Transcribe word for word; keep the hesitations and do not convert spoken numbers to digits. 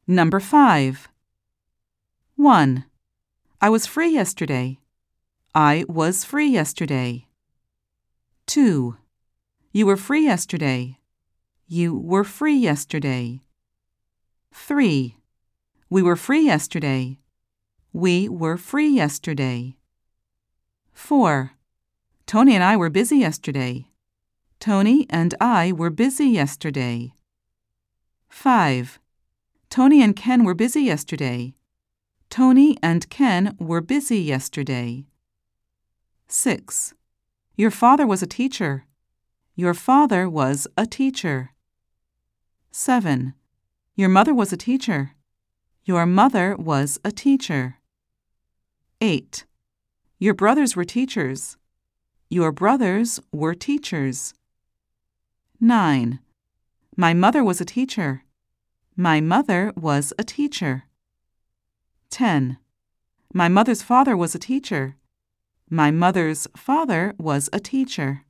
Number five. one. I was free yesterday. I was free yesterday. two. You were free yesterday. You were free yesterday. three. We were free yesterday. We were free yesterday. four. Tony and I were busy yesterday. Tony and I were busy yesterday. five. Tony and Ken were busy yesterday. Tony and Ken were busy yesterday. six. Your father was a teacher. Your father was a teacher. seven. Your mother was a teacher. Your mother was a teacher. eight. Your brothers were teachers. Your brothers were teachers. nine. My mother was a teacher. My mother was a teacher. ten. My mother's father was a teacher. My mother's father was a teacher.